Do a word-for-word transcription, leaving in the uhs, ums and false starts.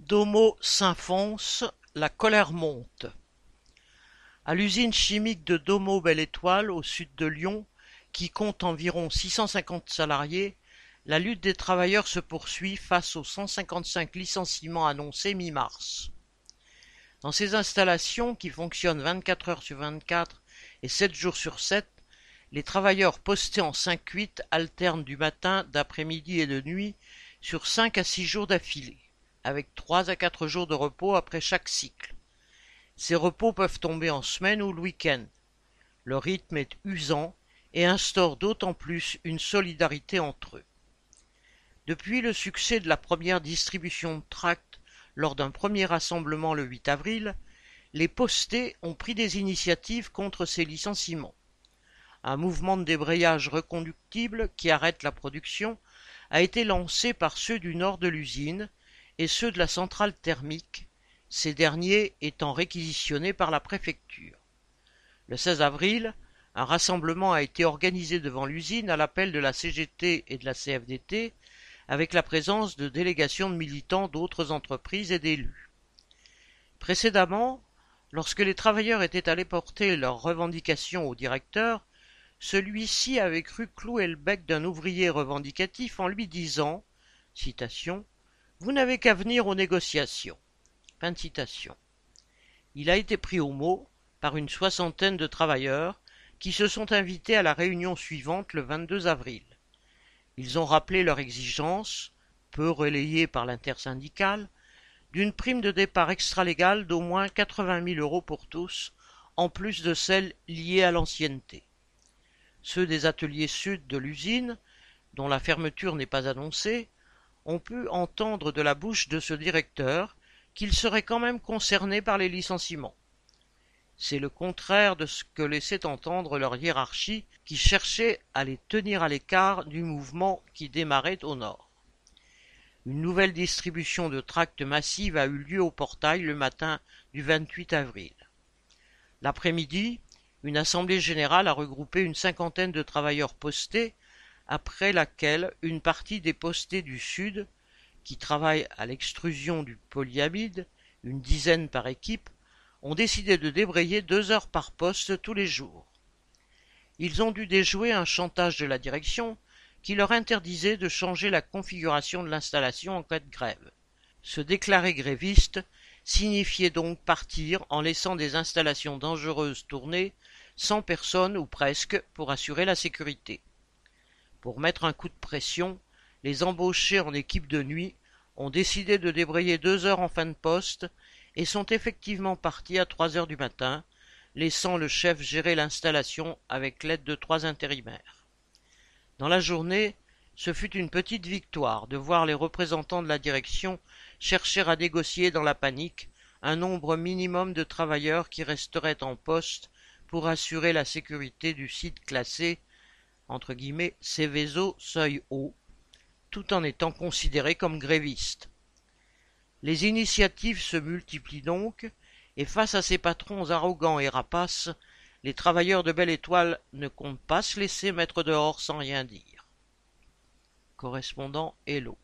Domo s'enfonce, la colère monte. À l'usine chimique de Domo Belle Étoile, au sud de Lyon, qui compte environ six cent cinquante salariés, la lutte des travailleurs se poursuit face aux cent cinquante-cinq licenciements annoncés mi-mars. Dans ces installations, qui fonctionnent vingt-quatre heures sur vingt-quatre et sept jours sur sept, les travailleurs postés en cinq huit alternent du matin, d'après-midi et de nuit sur cinq à six jours d'affilée, avec trois à quatre jours de repos après chaque cycle. Ces repos peuvent tomber en semaine ou le week-end. Le rythme est usant et instaure d'autant plus une solidarité entre eux. Depuis le succès de la première distribution de tracts lors d'un premier rassemblement le huit avril, les postés ont pris des initiatives contre ces licenciements. Un mouvement de débrayage reconductible qui arrête la production a été lancé par ceux du nord de l'usine et ceux de la centrale thermique, ces derniers étant réquisitionnés par la préfecture. Le seize avril, un rassemblement a été organisé devant l'usine à l'appel de la C G T et de la C F D T, avec la présence de délégations de militants d'autres entreprises et d'élus. Précédemment, lorsque les travailleurs étaient allés porter leurs revendications au directeur, celui-ci avait cru clouer le bec d'un ouvrier revendicatif en lui disant, citation, « Vous n'avez qu'à venir aux négociations ». Fin de citation. Il a été pris au mot par une soixantaine de travailleurs qui se sont invités à la réunion suivante le vingt-deux avril. Ils ont rappelé leur exigence, peu relayée par l'intersyndicale, d'une prime de départ extralégale d'au moins quatre-vingt mille euros pour tous, en plus de celle liée à l'ancienneté. Ceux des ateliers sud de l'usine, dont la fermeture n'est pas annoncée, ont pu entendre de la bouche de ce directeur qu'ils seraient quand même concernés par les licenciements. C'est le contraire de ce que laissait entendre leur hiérarchie qui cherchait à les tenir à l'écart du mouvement qui démarrait au nord. Une nouvelle distribution de tracts massive a eu lieu au portail le matin du vingt-huit avril. L'après-midi, une assemblée générale a regroupé une cinquantaine de travailleurs postés, après laquelle une partie des postés du Sud, qui travaillent à l'extrusion du polyamide, une dizaine par équipe, ont décidé de débrayer deux heures par poste tous les jours. Ils ont dû déjouer un chantage de la direction qui leur interdisait de changer la configuration de l'installation en cas de grève. Se déclarer gréviste signifiait donc partir en laissant des installations dangereuses tourner sans personne ou presque pour assurer la sécurité. Pour mettre un coup de pression, les embauchés en équipe de nuit ont décidé de débrayer deux heures en fin de poste et sont effectivement partis à trois heures du matin, laissant le chef gérer l'installation avec l'aide de trois intérimaires. Dans la journée, ce fut une petite victoire de voir les représentants de la direction chercher à négocier dans la panique un nombre minimum de travailleurs qui resteraient en poste pour assurer la sécurité du site classé entre guillemets Céveso seuil haut, tout en étant considérés comme grévistes. Les initiatives se multiplient donc, et face à ces patrons arrogants et rapaces, les travailleurs de Belle Étoile ne comptent pas se laisser mettre dehors sans rien dire. Correspondant Hello.